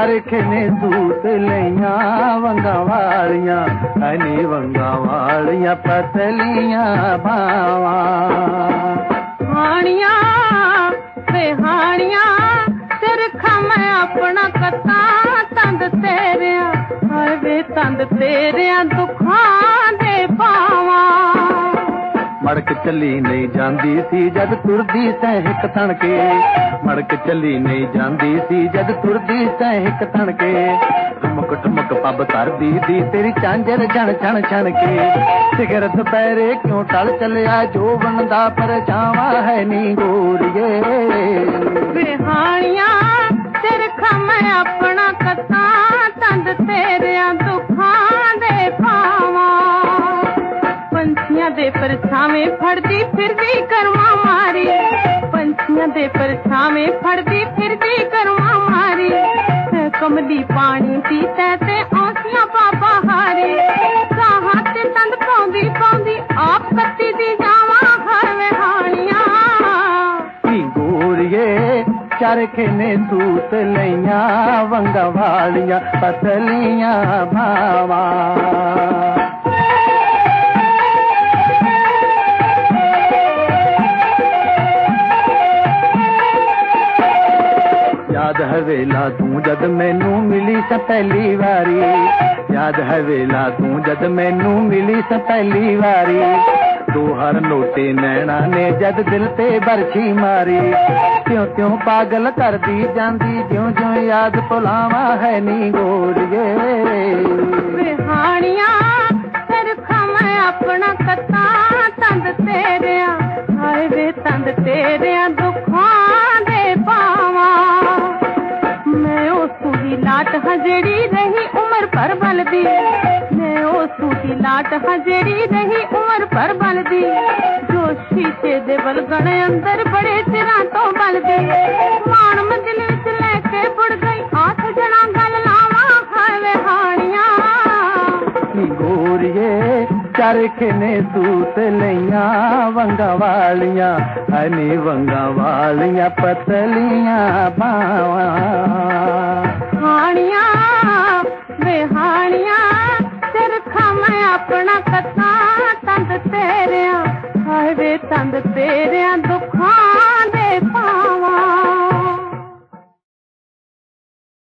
चरखे ने सूत लिया वंगा वालियां हनी वंगा वालियां पतलियां भावा हानिया बेहानिया चरखा मैं अपना कता तंद तेरिया हाय वे तंद तेरिया दुखां दे पावा मड़क चली नहीं जांदी सी जद तुरदी सहक थण के मड़क चली नहीं जांदी सी जद तुरदी सहक थण के ठुमक ठुमक पब करदी दी तेरी झांझर छण छण छण के सिगर दुपहरे क्यों टल चलिया जो बनदा परछावा है नी गोरिए बेहानिया चरखा मैं अपना कता तंद तेरिया दुखां दे पावा पंछियां दे परछावे फड़दी फिरदी करवा मारी पंछियां दे परछावे फड़दी फिरदी करवा मारी कमली पानी पीते ते औसियां पापा हारी कहाँ ते तंद पाउंदी पाउंदी आप कत्ती दी जावा हवे हानिया गोरिए चरखे ने सूत लिया वंगा वालियां पतलियां भावा याद है वेला तू जद मैनू मिली स पहली वारी याद है वेला तू जद मैनू मिली स पहली वारी दो हर नोटे नैना ने जद दिल पे बरछी मारी त्यों त्यों पागल कर दी जांदी ज्यों ज्यों याद भुलावा है नी गोरिए बेहानिया चरखा मैं अपना कता तंद तेरिया हाय वे तंद तेरिया दुखां दे पावा मैं ओ सूदी लाट हजेड़ी रही उम्र पर बलदी मैं ओ सूदी लाट हजेड़ी रही उम्र पर बलदी जो शीशे दे बलगण अंदर बड़े चिरां तो बलदी मान मैं दिल विच लेके बुड़ गई आठ जना गल लावा हाय हानिया गोरिए चरखे ने सूत लिया वंगा वालियां हनी वंगा वालियां पतलियां भावा हानिया बेहानिया चरखा मैं अपना कता तंद तेरिया हाय वे तंद तेरिया दुखां